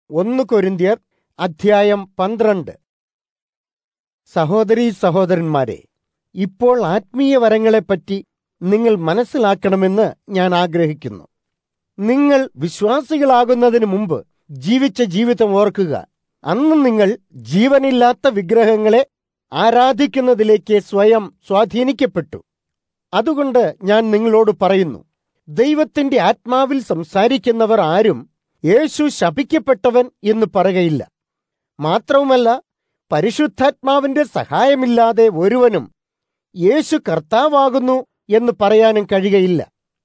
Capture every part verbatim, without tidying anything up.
ഒന്ന് കൊരിന്ത്യർ അധ്യായം പന്ത്രണ്ട്. സഹോദരീ സഹോദരന്മാരെ, ഇപ്പോൾ ആത്മീയ വരങ്ങളെപ്പറ്റി നിങ്ങൾ മനസ്സിലാക്കണമെന്ന് ഞാൻ ആഗ്രഹിക്കുന്നു. നിങ്ങൾ വിശ്വാസികളാകുന്നതിന് മുമ്പ് ജീവിച്ച ജീവിതം ഓർക്കുക. അന്ന് നിങ്ങൾ ജീവനില്ലാത്ത വിഗ്രഹങ്ങളെ ആരാധിക്കുന്നതിലേക്ക് സ്വയം സ്വാധീനിക്കപ്പെട്ടു. അതുകൊണ്ട് ഞാൻ നിങ്ങളോട് പറയുന്നു, ദൈവത്തിന്റെ ആത്മാവിൽ സംസാരിക്കുന്നവർ ആരും യേശു ശപിക്കപ്പെട്ടവൻ എന്ന് പറയുകയില്ല. മാത്രവുമല്ല, പരിശുദ്ധാത്മാവിന്റെ സഹായമില്ലാതെ ഒരുവനും യേശു കർത്താവാകുന്നു എന്ന് പറയാനും കഴിയുകയില്ല.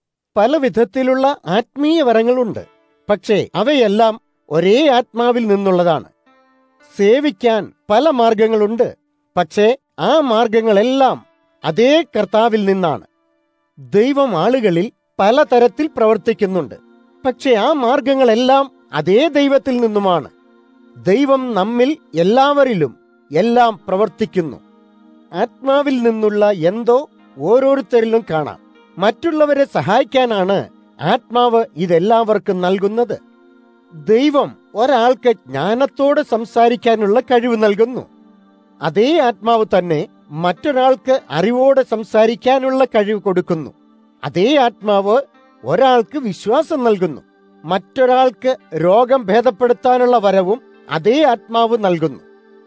പല വിധത്തിലുള്ള ആത്മീയ വരങ്ങളുണ്ട്, പക്ഷേ അവയെല്ലാം ഒരേ ആത്മാവിൽ നിന്നുള്ളതാണ്. സേവിക്കാൻ പല മാർഗങ്ങളുണ്ട്, പക്ഷേ ആ മാർഗങ്ങളെല്ലാം അതേ കർത്താവിൽ നിന്നാണ്. ദൈവം ആളുകളിൽ പലതരത്തിൽ പ്രവർത്തിക്കുന്നുണ്ട്, പക്ഷെ ആ മാർഗങ്ങളെല്ലാം അതേ ദൈവത്തിൽ നിന്നുമാണ്. ദൈവം നമ്മിൽ എല്ലാവരിലും എല്ലാം പ്രവർത്തിക്കുന്നു. ആത്മാവിൽ നിന്നുള്ള എന്തോ ഓരോരുത്തരിലും കാണാം. മറ്റുള്ളവരെ സഹായിക്കാനാണ് ആത്മാവ് ഇതെല്ലാവർക്കും നൽകുന്നത്. ദൈവം ഒരാൾക്ക് ജ്ഞാനത്തോടെ സംസാരിക്കാനുള്ള കഴിവ് നൽകുന്നു. അതേ ആത്മാവ് തന്നെ മറ്റൊരാൾക്ക് അറിവോടെ സംസാരിക്കാനുള്ള കഴിവ് കൊടുക്കുന്നു. അതേ ആത്മാവ് ഒരാൾക്ക് വിശ്വാസം നൽകുന്നു. മറ്റൊരാൾക്ക് രോഗം ഭേദപ്പെടുത്താനുള്ള വരവും അതേ ആത്മാവ് നൽകുന്നു.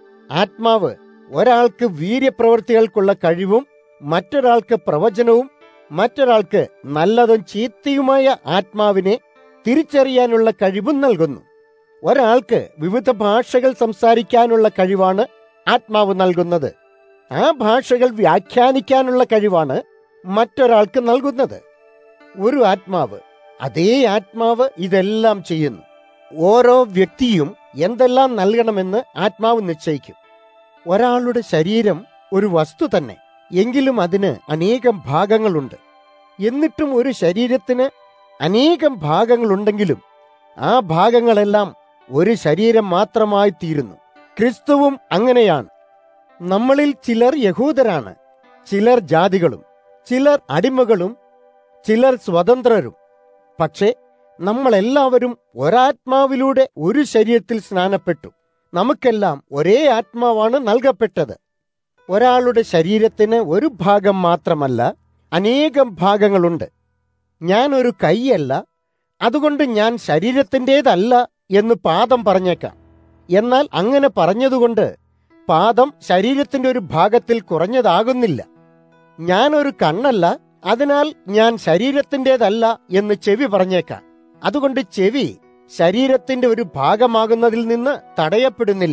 ആത്മാവ് ഒരാൾക്ക് വീര്യപ്രവൃത്തികൾക്കുള്ള കഴിവും മറ്റൊരാൾക്ക് പ്രവചനവും മറ്റൊരാൾക്ക് നല്ലതും ചീത്തയുമായ ആത്മാവിനെ തിരിച്ചറിയാനുള്ള കഴിവും നൽകുന്നു. ഒരാൾക്ക് വിവിധ ഭാഷകൾ സംസാരിക്കാനുള്ള കഴിവാണ് ആത്മാവ് നൽകുന്നത്. ആ ഭാഷകൾ വ്യാഖ്യാനിക്കാനുള്ള കഴിവാണ് മറ്റൊരാൾക്ക് നൽകുന്നത്. ഒരു ആത്മാവ്, അതേ ആത്മാവ് ഇതെല്ലാം ചെയ്യുന്നു. ഓരോ വ്യക്തിയും എന്തെല്ലാം നൽകണമെന്ന് ആത്മാവ് നിശ്ചയിക്കും. ഒരാളുടെ ശരീരം ഒരു വസ്തു തന്നെ, എങ്കിലും അതിന് അനേകം ഭാഗങ്ങളുണ്ട്. എന്നിട്ടും ഒരു ശരീരത്തിന് അനേകം ഭാഗങ്ങളുണ്ടെങ്കിലും ആ ഭാഗങ്ങളെല്ലാം ഒരു ശരീരം മാത്രമായി തീരുന്നു. ക്രിസ്തുവും അങ്ങനെയാണ്. നമ്മളിൽ ചിലർ യഹൂദരാണ്, ചിലർ ജാതികളും, ചിലർ അടിമകളും, ചിലർ സ്വതന്ത്രരും. പക്ഷേ നമ്മളെല്ലാവരും ഒരാത്മാവിലൂടെ ഒരു ശരീരത്തിൽ സ്നാനപ്പെട്ടു. നമുക്കെല്ലാം ഒരേ ആത്മാവാണ് നൽകപ്പെട്ടത്. ഒരാളുടെ ശരീരത്തിന് ഒരു ഭാഗം മാത്രമല്ല, അനേകം ഭാഗങ്ങളുണ്ട്. ഞാൻ ഒരു കൈയല്ല, അതുകൊണ്ട് ഞാൻ ശരീരത്തിൻ്റെതല്ല എന്ന് പാദം പറഞ്ഞേക്കാം. എന്നാൽ അങ്ങനെ പറഞ്ഞതുകൊണ്ട് പാദം ശരീരത്തിന്റെ ഒരു ഭാഗത്തിൽ കുറഞ്ഞതാകുന്നില്ല. ഞാനൊരു കണ്ണല്ല, അതിനാൽ ഞാൻ ശരീരത്തിൻ്റെതല്ല എന്ന് ചെവി പറഞ്ഞേക്കാം. അതുകൊണ്ട് ചെവി ശരീരത്തിന്റെ ഒരു ഭാഗമാകുന്നതിൽ നിന്ന് തടയപ്പെടുന്നില്ല.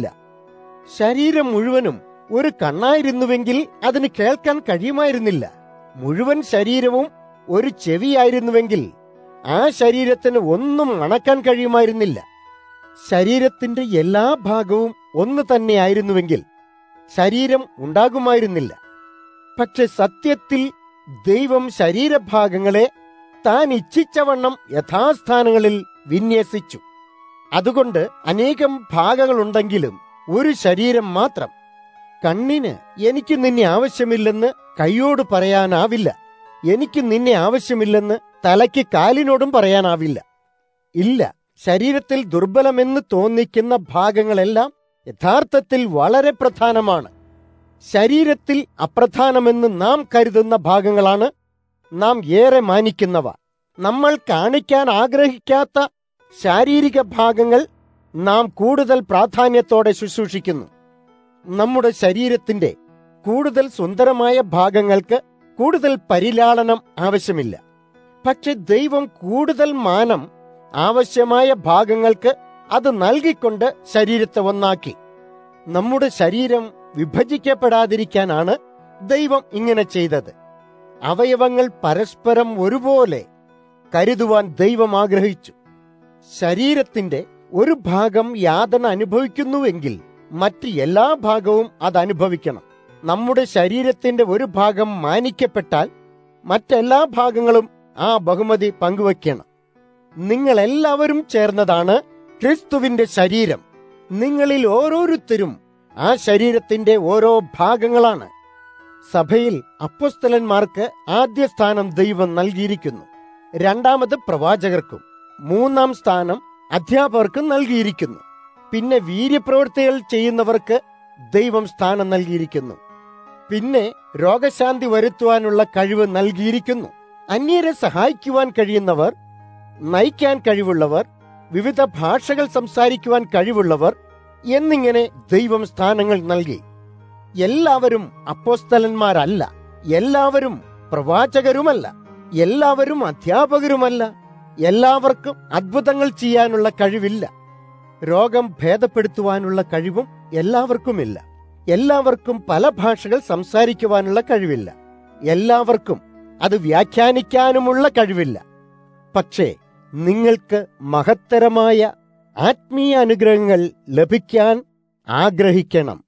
ശരീരം മുഴുവനും ഒരു കണ്ണായിരുന്നുവെങ്കിൽ അതിന് കേൾക്കാൻ കഴിയുമായിരുന്നില്ല. മുഴുവൻ ശരീരവും ഒരു ചെവിയായിരുന്നുവെങ്കിൽ ആ ശരീരത്തിന് ഒന്നും മണക്കാൻ കഴിയുമായിരുന്നില്ല. ശരീരത്തിന്റെ എല്ലാ ഭാഗവും ഒന്ന് തന്നെയായിരുന്നുവെങ്കിൽ ശരീരം ഉണ്ടാകുമായിരുന്നില്ല. പക്ഷെ സത്യത്തിൽ ദൈവം ശരീരഭാഗങ്ങളെ താൻ ഇച്ഛിച്ചവണ്ണം യഥാസ്ഥാനങ്ങളിൽ വിന്യസിച്ചു. അതുകൊണ്ട് അനേകം ഭാഗങ്ങളുണ്ടെങ്കിലും ഒരു ശരീരം മാത്രം. കണ്ണിന് എനിക്ക് നിന്നെ ആവശ്യമില്ലെന്ന് കൈയോട് പറയാനാവില്ല. എനിക്ക് നിന്നെ ആവശ്യമില്ലെന്ന് തലയ്ക്ക് കാലിനോടും പറയാനാവില്ല. ഇല്ല, ശരീരത്തിൽ ദുർബലമെന്ന് തോന്നിക്കുന്ന ഭാഗങ്ങളെല്ലാം യഥാർത്ഥത്തിൽ വളരെ പ്രധാനമാണ്. ശരീരത്തിൽ അപ്രധാനമെന്ന് നാം കരുതുന്ന ഭാഗങ്ങളാണ് നാം ഏറെ മാനിക്കുന്നവ. നമ്മൾ കാണിക്കാൻ ആഗ്രഹിക്കാത്ത ശാരീരിക ഭാഗങ്ങൾ നാം കൂടുതൽ പ്രാധാന്യത്തോടെ ശുശ്രൂഷിക്കുന്നു. നമ്മുടെ ശരീരത്തിന്റെ കൂടുതൽ സുന്ദരമായ ഭാഗങ്ങൾക്ക് കൂടുതൽ പരിലാളനം ആവശ്യമില്ല. പക്ഷെ ദൈവം കൂടുതൽ മാനം ആവശ്യമായ ഭാഗങ്ങൾക്ക് അത് നൽകിക്കൊണ്ട് ശരീരത്തെ ഒന്നാക്കി. നമ്മുടെ ശരീരം വിഭജിക്കപ്പെടാതിരിക്കാനാണ് ദൈവം ഇങ്ങനെ ചെയ്തത്. അവയവങ്ങൾ പരസ്പരം ഒരുപോലെ കരുതുവാൻ ദൈവം ആഗ്രഹിച്ചു. ശരീരത്തിന്റെ ഒരു ഭാഗം യാതന അനുഭവിക്കുന്നുവെങ്കിൽ മറ്റ് എല്ലാ ഭാഗവും അത് അനുഭവിക്കണം. നമ്മുടെ ശരീരത്തിന്റെ ഒരു ഭാഗം മാനിക്കപ്പെട്ടാൽ മറ്റെല്ലാ ഭാഗങ്ങളും ആ ബഹുമതി പങ്കുവയ്ക്കണം. നിങ്ങളെല്ലാവരും ചേർന്നതാണ് ക്രിസ്തുവിന്റെ ശരീരം. നിങ്ങളിൽ ഓരോരുത്തരും ആ ശരീരത്തിന്റെ ഓരോ ഭാഗങ്ങളാണ്. സഭയിൽ അപ്പോസ്തലന്മാർക്ക് ആദ്യ സ്ഥാനം ദൈവം നൽകിയിരിക്കുന്നു. രണ്ടാമത് പ്രവാചകർക്കും, മൂന്നാം സ്ഥാനം അധ്യാപകർക്കും നൽകിയിരിക്കുന്നു. പിന്നെ വീര്യപ്രവൃത്തികൾ ചെയ്യുന്നവർക്ക് ദൈവം സ്ഥാനം നൽകിയിരിക്കുന്നു. പിന്നെ രോഗശാന്തി വരുത്തുവാനുള്ള കഴിവ് നൽകിയിരിക്കുന്നു. അന്യരെ സഹായിക്കുവാൻ കഴിയുന്നവർ, നയിക്കാൻ കഴിവുള്ളവർ, വിവിധ ഭാഷകൾ സംസാരിക്കുവാൻ കഴിവുള്ളവർ എന്നിങ്ങനെ ദൈവം സ്ഥാനങ്ങൾ നൽകി. എല്ലാവരും അപ്പോസ്തലന്മാരല്ല, എല്ലാവരും പ്രവാചകരുമല്ല, എല്ലാവരും അധ്യാപകരുമല്ല, എല്ലാവർക്കും അത്ഭുതങ്ങൾ ചെയ്യാനുള്ള കഴിവില്ല. രോഗം ഭേദപ്പെടുത്തുവാനുള്ള കഴിവും എല്ലാവർക്കുമില്ല. എല്ലാവർക്കും പല ഭാഷകൾ സംസാരിക്കുവാനുള്ള കഴിവില്ല. എല്ലാവർക്കും അത് വ്യാഖ്യാനിക്കാനുമുള്ള കഴിവില്ല. പക്ഷേ നിങ്ങൾക്ക് മഹത്തരമായ ആത്മീയ അനുഗ്രഹങ്ങൾ ലഭിക്കാൻ ആഗ്രഹിക്കണം.